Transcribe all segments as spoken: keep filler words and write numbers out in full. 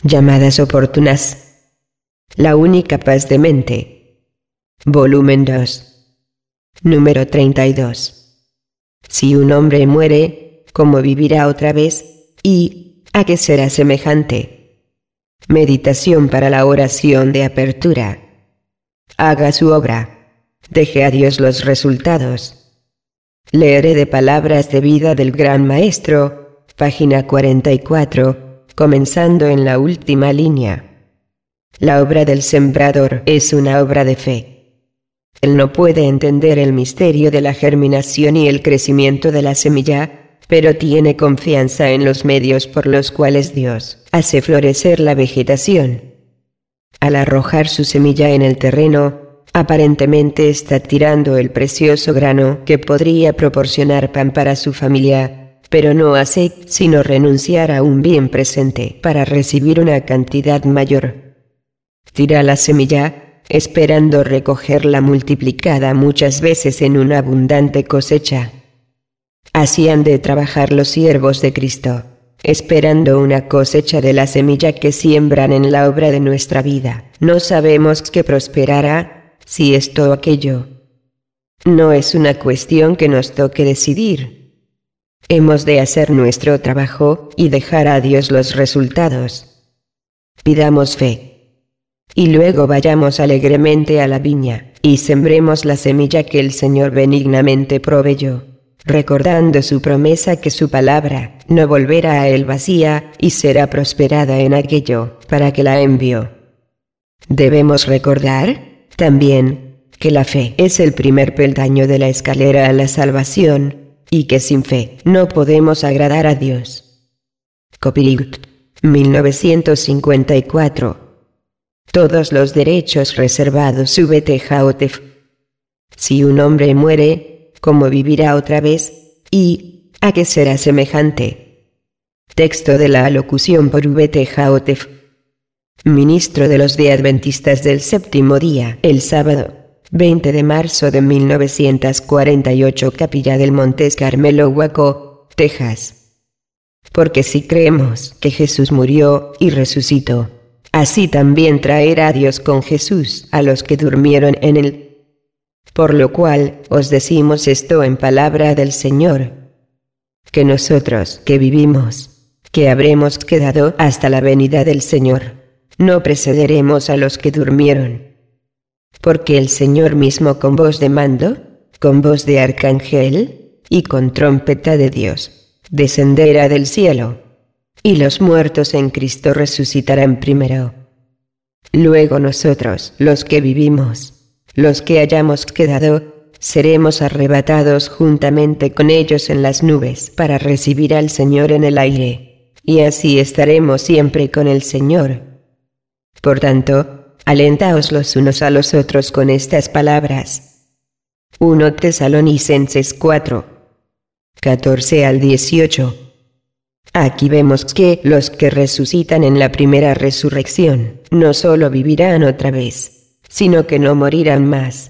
Llamadas oportunas. La única paz de mente. Volumen dos. Número treinta y dos. Si un hombre muere, ¿cómo vivirá otra vez? ¿Y a qué será semejante? Meditación para la oración de apertura. Haga su obra. Deje a Dios los resultados. Leeré de Palabras de Vida del Gran Maestro, página cuarenta y cuatro, comenzando en la última línea. La obra del sembrador es una obra de fe. Él no puede entender el misterio de la germinación y el crecimiento de la semilla, pero tiene confianza en los medios por los cuales Dios hace florecer la vegetación. Al arrojar su semilla en el terreno, aparentemente está tirando el precioso grano que podría proporcionar pan para su familia, pero no hace sino renunciar a un bien presente para recibir una cantidad mayor. Tira la semilla, esperando recogerla multiplicada muchas veces en una abundante cosecha. Así han de trabajar los siervos de Cristo, esperando una cosecha de la semilla que siembran en la obra de nuestra vida. No sabemos qué prosperará, si esto o aquello. No es una cuestión que nos toque decidir. Hemos de hacer nuestro trabajo y dejar a Dios los resultados. Pidamos fe. Y luego vayamos alegremente a la viña, y sembremos la semilla que el Señor benignamente proveyó, recordando su promesa que su palabra no volverá a él vacía, y será prosperada en aquello para que la envió. Debemos recordar, también, que la fe es el primer peldaño de la escalera a la salvación, y que sin fe no podemos agradar a Dios. Copyright mil novecientos cincuenta y cuatro. Todos los derechos reservados subete jaotef. Si un hombre muere, ¿cómo vivirá otra vez? ¿Y a qué será semejante? Texto de la alocución por Ubete Jaotef, ministro de los de Adventistas del Séptimo Día, el sábado, veinte de marzo de mil novecientos cuarenta y ocho, Capilla del Montes Carmelo, Waco, Texas. Porque si creemos que Jesús murió y resucitó, así también traerá Dios con Jesús a los que durmieron en él. Por lo cual, os decimos esto en palabra del Señor, que nosotros que vivimos, que habremos quedado hasta la venida del Señor, no precederemos a los que durmieron. Porque el Señor mismo con voz de mando, con voz de arcángel, y con trompeta de Dios, descenderá del cielo. Y los muertos en Cristo resucitarán primero. Luego nosotros, los que vivimos, los que hayamos quedado, seremos arrebatados juntamente con ellos en las nubes para recibir al Señor en el aire, y así estaremos siempre con el Señor. Por tanto, alentaos los unos a los otros con estas palabras. primera Tesalonicenses cuatro, catorce al dieciocho. Aquí vemos que los que resucitan en la primera resurrección, no solo vivirán otra vez, sino que no morirán más.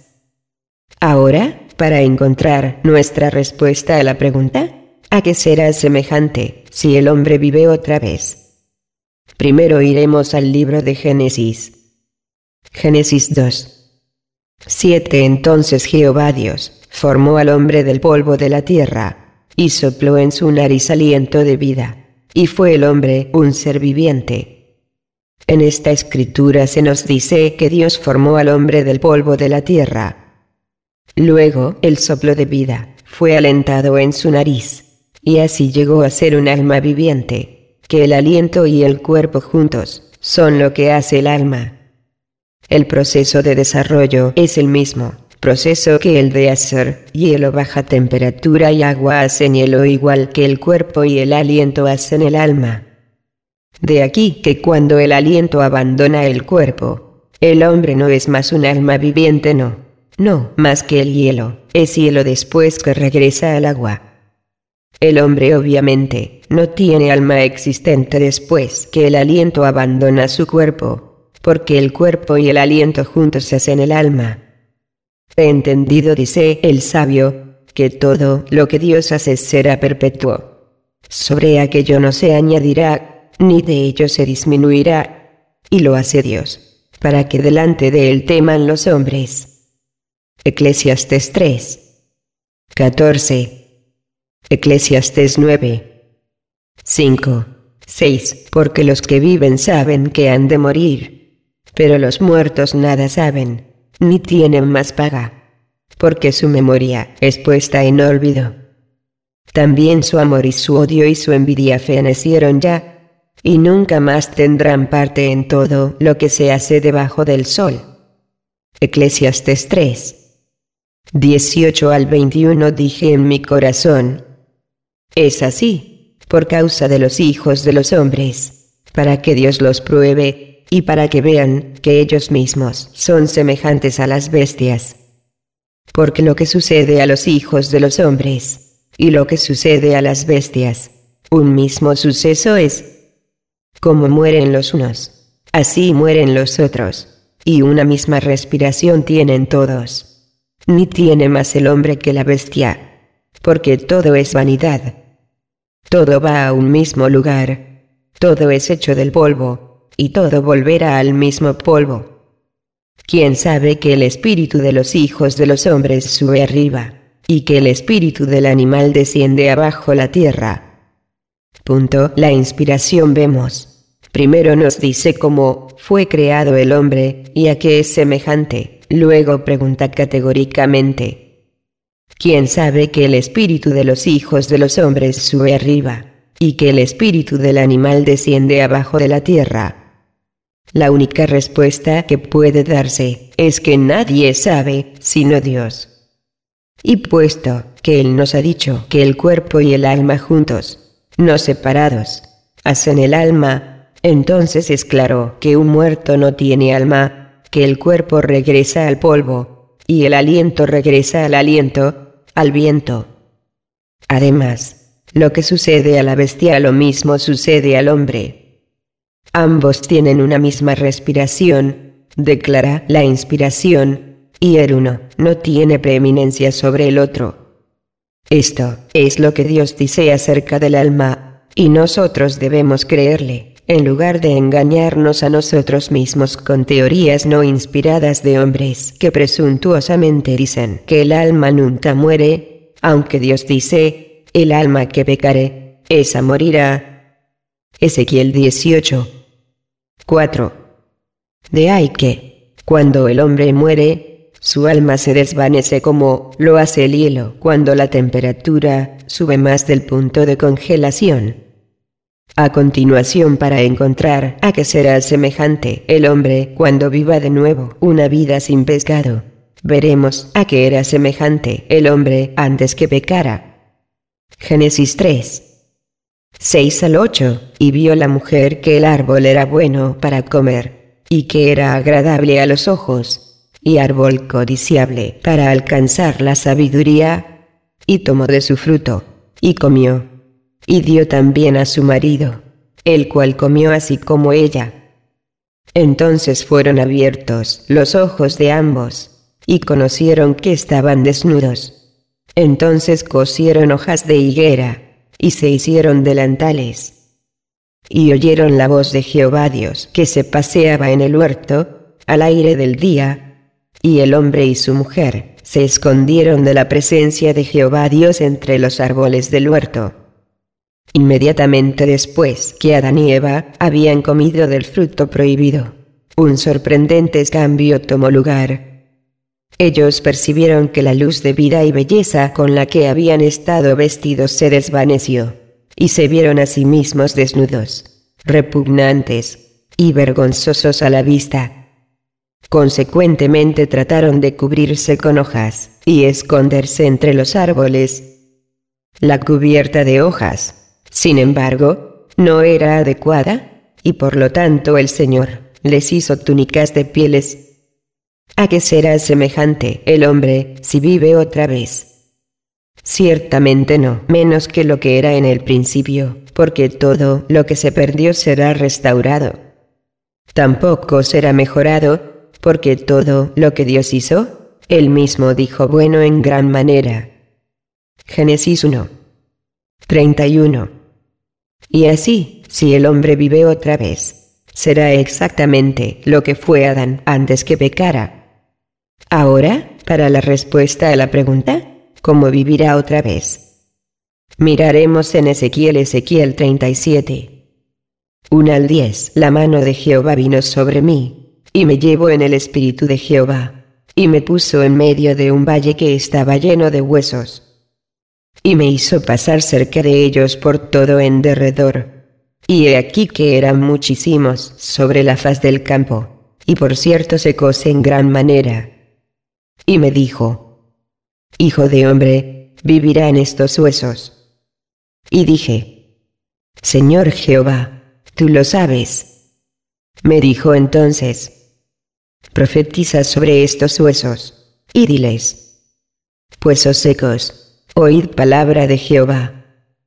Ahora, para encontrar nuestra respuesta a la pregunta, ¿a qué será semejante si el hombre vive otra vez? Primero iremos al libro de Génesis. Génesis dos. siete Entonces Jehová Dios formó al hombre del polvo de la tierra, y sopló en su nariz aliento de vida, y fue el hombre un ser viviente. En esta escritura se nos dice que Dios formó al hombre del polvo de la tierra. Luego el soplo de vida fue alentado en su nariz, y así llegó a ser un alma viviente, que el aliento y el cuerpo juntos son lo que hace el alma. El proceso de desarrollo es el mismo proceso que el de hacer hielo baja temperatura y agua hacen hielo, igual que el cuerpo y el aliento hacen el alma. De aquí que cuando el aliento abandona el cuerpo, el hombre no es más un alma viviente, no, no más que el hielo, es hielo después que regresa al agua. El hombre obviamente no tiene alma existente después que el aliento abandona su cuerpo, porque el cuerpo y el aliento juntos hacen el alma. He entendido, dice el sabio, que todo lo que Dios hace será perpetuo. Sobre aquello no se añadirá, ni de ellos se disminuirá, y lo hace Dios, para que delante de él teman los hombres. Eclesiastés tres, catorce. Eclesiastés nueve, cinco, seis. Porque los que viven saben que han de morir, pero los muertos nada saben, ni tienen más paga, porque su memoria es puesta en olvido. También su amor y su odio y su envidia fenecieron ya, y nunca más tendrán parte en todo lo que se hace debajo del sol. Eclesiastés tres, dieciocho al veintiuno. Dije en mi corazón: es así, por causa de los hijos de los hombres, para que Dios los pruebe, y para que vean que ellos mismos son semejantes a las bestias. Porque lo que sucede a los hijos de los hombres, y lo que sucede a las bestias, un mismo suceso es. Como mueren los unos, así mueren los otros, y una misma respiración tienen todos. Ni tiene más el hombre que la bestia, porque todo es vanidad. Todo va a un mismo lugar, todo es hecho del polvo, y todo volverá al mismo polvo. ¿Quién sabe que el espíritu de los hijos de los hombres sube arriba, y que el espíritu del animal desciende abajo la tierra? Punto. La inspiración vemos. Primero nos dice cómo fue creado el hombre, y a qué es semejante, luego pregunta categóricamente: ¿quién sabe que el espíritu de los hijos de los hombres sube arriba, y que el espíritu del animal desciende abajo de la tierra? La única respuesta que puede darse es que nadie sabe sino Dios. Y puesto que Él nos ha dicho que el cuerpo y el alma juntos, no separados, hacen el alma, entonces es claro que un muerto no tiene alma, que el cuerpo regresa al polvo, y el aliento regresa al aliento, al viento. Además, lo que sucede a la bestia lo mismo sucede al hombre. Ambos tienen una misma respiración, declara la inspiración, y el uno no tiene preeminencia sobre el otro. Esto es lo que Dios dice acerca del alma, y nosotros debemos creerle, en lugar de engañarnos a nosotros mismos con teorías no inspiradas de hombres que presuntuosamente dicen que el alma nunca muere, aunque Dios dice: el alma que pecare, esa morirá. Ezequiel dieciocho, cuatro. De ahí que, cuando el hombre muere, su alma se desvanece como lo hace el hielo cuando la temperatura sube más del punto de congelación. A continuación, para encontrar a qué será semejante el hombre cuando viva de nuevo una vida sin pecado, veremos a qué era semejante el hombre antes que pecara. Génesis tres, seis al ocho. Y vio la mujer que el árbol era bueno para comer, y que era agradable a los ojos, y árbol codiciable para alcanzar la sabiduría, y tomó de su fruto, y comió, y dio también a su marido, el cual comió así como ella. Entonces fueron abiertos los ojos de ambos, y conocieron que estaban desnudos. Entonces cosieron hojas de higuera, y se hicieron delantales. Y oyeron la voz de Jehová Dios que se paseaba en el huerto, al aire del día, y el hombre y su mujer se escondieron de la presencia de Jehová Dios entre los árboles del huerto. Inmediatamente después que Adán y Eva habían comido del fruto prohibido, un sorprendente cambio tomó lugar. Ellos percibieron que la luz de vida y belleza con la que habían estado vestidos se desvaneció, y se vieron a sí mismos desnudos, repugnantes y vergonzosos a la vista. Consecuentemente trataron de cubrirse con hojas y esconderse entre los árboles. La cubierta de hojas, sin embargo, no era adecuada, y por lo tanto el Señor les hizo túnicas de pieles. ¿A qué será semejante el hombre si vive otra vez? Ciertamente no menos que lo que era en el principio, porque todo lo que se perdió será restaurado. Tampoco será mejorado, porque todo lo que Dios hizo, Él mismo dijo bueno en gran manera. Génesis uno, treinta y uno. Y así, si el hombre vive otra vez, será exactamente lo que fue Adán antes que pecara. Ahora, para la respuesta a la pregunta, ¿cómo vivirá otra vez? Miraremos en Ezequiel Ezequiel treinta y siete. uno al diez. La mano de Jehová vino sobre mí, y me llevó en el espíritu de Jehová, y me puso en medio de un valle que estaba lleno de huesos. Y me hizo pasar cerca de ellos por todo en derredor. Y he aquí que eran muchísimos sobre la faz del campo, y por cierto secóse en gran manera. Y me dijo: Hijo de hombre, ¿vivirán estos huesos? Y dije: Señor Jehová, tú lo sabes. Me dijo entonces: Profetiza sobre estos huesos, y diles: Huesos secos, oíd palabra de Jehová.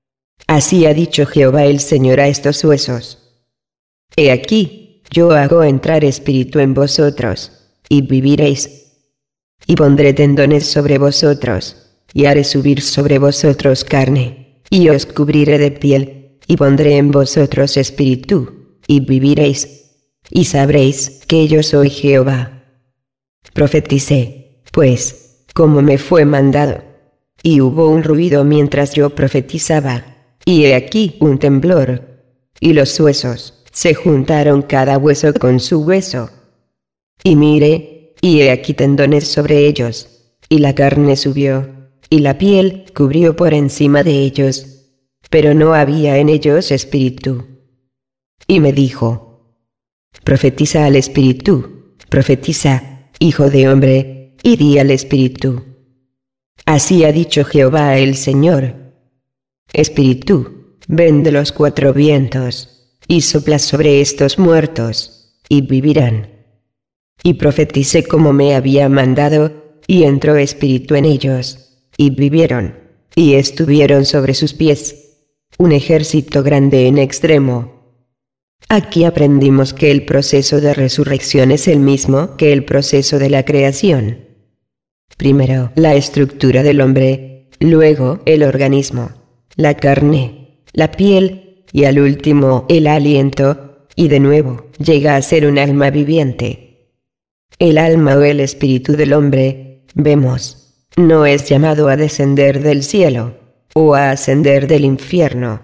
Así ha dicho Jehová el Señor a estos huesos: He aquí, yo hago entrar espíritu en vosotros, y viviréis. Y pondré tendones sobre vosotros, y haré subir sobre vosotros carne, y os cubriré de piel, y pondré en vosotros espíritu, y viviréis, y sabréis que yo soy Jehová. Profeticé, pues, como me fue mandado. Y hubo un ruido mientras yo profetizaba, y he aquí un temblor, y los huesos se juntaron cada hueso con su hueso. Y miré, y he aquí tendones sobre ellos, y la carne subió, y la piel cubrió por encima de ellos, pero no había en ellos espíritu. Y me dijo: Profetiza al espíritu, profetiza, hijo de hombre, y di al espíritu: Así ha dicho Jehová el Señor: Espíritu, ven de los cuatro vientos, y sopla sobre estos muertos, y vivirán. Y profeticé como me había mandado, y entró espíritu en ellos, y vivieron, y estuvieron sobre sus pies, un ejército grande en extremo. Aquí aprendimos que el proceso de resurrección es el mismo que el proceso de la creación. Primero, la estructura del hombre, luego el organismo, la carne, la piel, y al último el aliento, y de nuevo llega a ser un alma viviente. El alma o el espíritu del hombre, vemos, no es llamado a descender del cielo, o a ascender del infierno.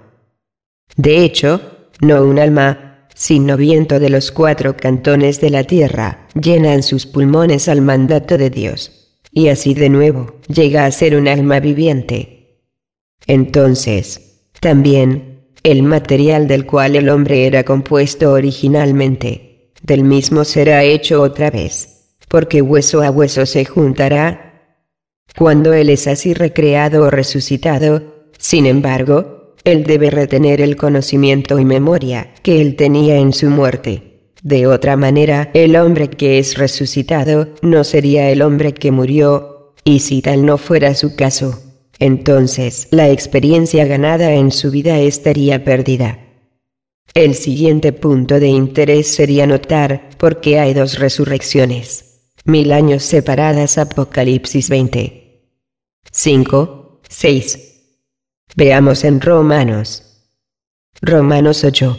De hecho, no un alma, sino viento de los cuatro cantones de la tierra, llenan sus pulmones al mandato de Dios, y así de nuevo llega a ser un alma viviente. Entonces, también, el material del cual el hombre era compuesto originalmente, del mismo será hecho otra vez, porque hueso a hueso se juntará. Cuando él es así recreado o resucitado, sin embargo, él debe retener el conocimiento y memoria que él tenía en su muerte. De otra manera, el hombre que es resucitado no sería el hombre que murió, y si tal no fuera su caso, entonces la experiencia ganada en su vida estaría perdida. El siguiente punto de interés sería notar por qué hay dos resurrecciones, mil años separadas. Apocalipsis veinte. cinco, seis. Veamos en Romanos. Romanos ocho.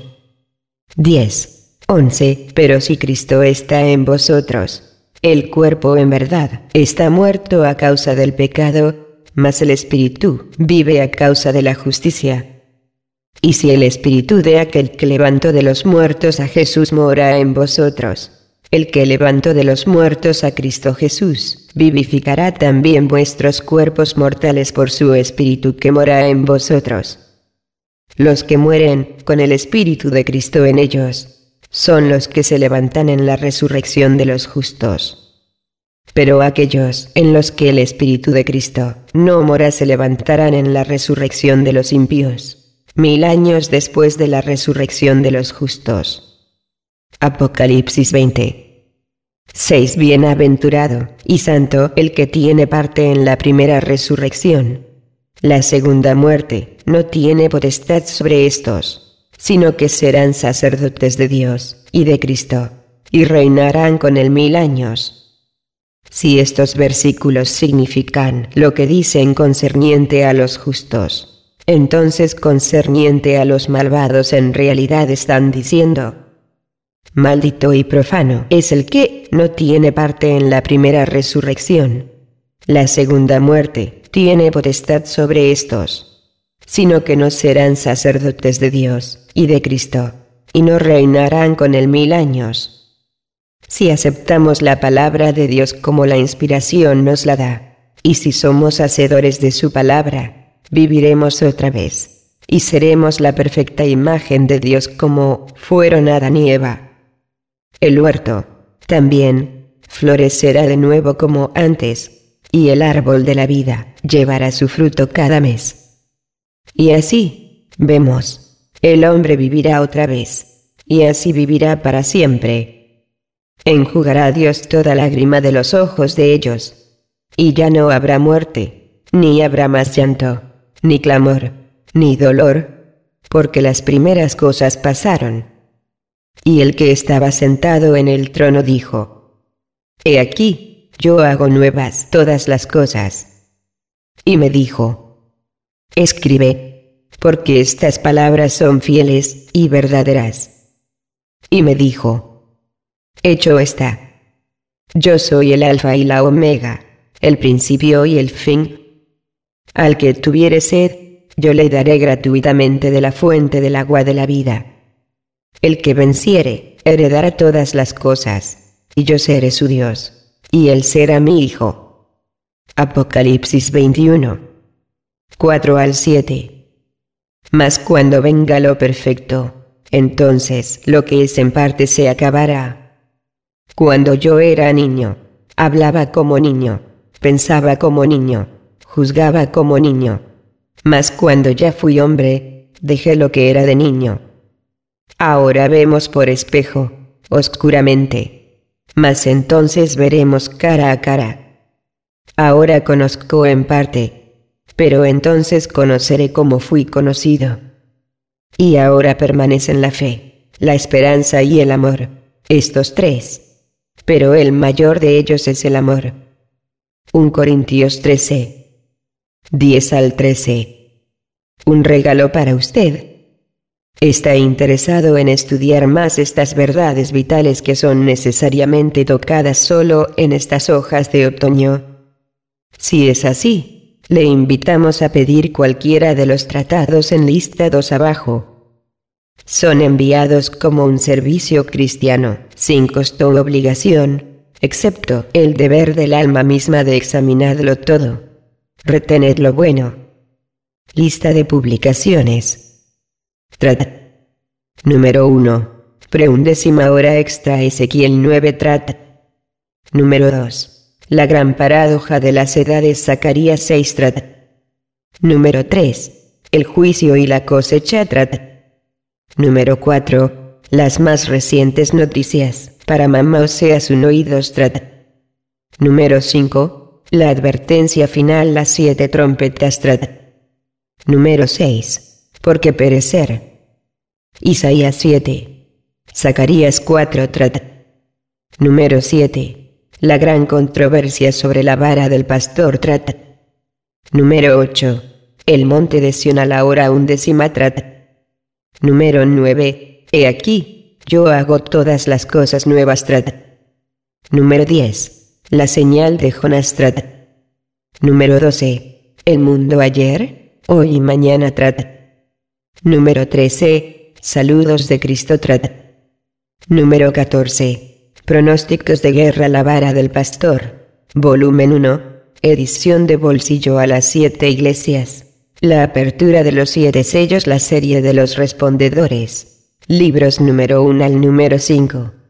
diez, once. Pero si Cristo está en vosotros, el cuerpo en verdad está muerto a causa del pecado, mas el espíritu vive a causa de la justicia. Y si el espíritu de aquel que levantó de los muertos a Jesús mora en vosotros, el que levantó de los muertos a Cristo Jesús, vivificará también vuestros cuerpos mortales por su espíritu que mora en vosotros. Los que mueren con el espíritu de Cristo en ellos, son los que se levantan en la resurrección de los justos. Pero aquellos en los que el espíritu de Cristo no mora se levantarán en la resurrección de los impíos, mil años después de la resurrección de los justos. Apocalipsis veinte. seis. Bienaventurado y santo el que tiene parte en la primera resurrección. La segunda muerte no tiene potestad sobre estos, sino que serán sacerdotes de Dios y de Cristo, y reinarán con él mil años. Si estos versículos significan lo que dicen concerniente a los justos, Entonces concerniente a los malvados en realidad están diciendo: maldito y profano es el que no tiene parte en la primera resurrección. La segunda muerte tiene potestad sobre estos, sino que no serán sacerdotes de Dios y de Cristo, y no reinarán con él mil años. Si aceptamos la palabra de Dios como la inspiración nos la da, y si somos hacedores de su palabra, viviremos otra vez, y seremos la perfecta imagen de Dios como fueron Adán y Eva. El huerto, también, florecerá de nuevo como antes, y el árbol de la vida llevará su fruto cada mes. Y así, vemos, el hombre vivirá otra vez, y así vivirá para siempre. Enjugará Dios toda lágrima de los ojos de ellos, y ya no habrá muerte, ni habrá más llanto, ni clamor, ni dolor, porque las primeras cosas pasaron. Y el que estaba sentado en el trono dijo: He aquí, yo hago nuevas todas las cosas. Y me dijo: Escribe, porque estas palabras son fieles y verdaderas. Y me dijo: Hecho está. Yo soy el Alfa y la Omega, el principio y el fin. Al que tuviere sed, yo le daré gratuitamente de la fuente del agua de la vida. El que venciere, heredará todas las cosas, y yo seré su Dios, y él será mi hijo. Apocalipsis veintiuno, cuatro al siete. Mas cuando venga lo perfecto, entonces lo que es en parte se acabará. Cuando yo era niño, hablaba como niño, pensaba como niño, juzgaba como niño. Mas cuando ya fui hombre, dejé lo que era de niño. Ahora vemos por espejo, oscuramente, mas entonces veremos cara a cara. Ahora conozco en parte, pero entonces conoceré como fui conocido. Y ahora permanecen la fe, la esperanza y el amor, estos tres, pero el mayor de ellos es el amor. primera Corintios trece, diez al trece. Un regalo para usted. ¿Está interesado en estudiar más estas verdades vitales que son necesariamente tocadas solo en estas hojas de otoño? Si es así, le invitamos a pedir cualquiera de los tratados enlistados abajo. Son enviados como un servicio cristiano, sin costo o obligación, excepto el deber del alma misma de examinarlo todo. Retened lo bueno. Lista de publicaciones. Trata. Número uno. Preundécima hora extra Ezequiel nueve trata. Número dos. La gran paradoja de las edades Zacarías seis trata. Número tres. El juicio y la cosecha trata. Número cuatro. Las más recientes noticias para mamá Oseas un oídos trata. Número cinco. La advertencia final las siete trompetas trata. Número seis. Porque perecer. Isaías siete. Zacarías cuatro trata. Número siete. La gran controversia sobre la vara del pastor trata. Número ocho. El monte de Sión a la hora undécima trata. Número nueve. He aquí, yo hago todas las cosas nuevas trata. Número diez. La señal de Jonás trata. Número doce. El mundo ayer, hoy y mañana trata. Número trece. Saludos de Cristo trata. Número catorce. Pronósticos de guerra la vara del pastor. Volumen uno. Edición de bolsillo a las siete iglesias. La apertura de los siete sellos, la serie de los respondedores. Libros número uno al número cinco.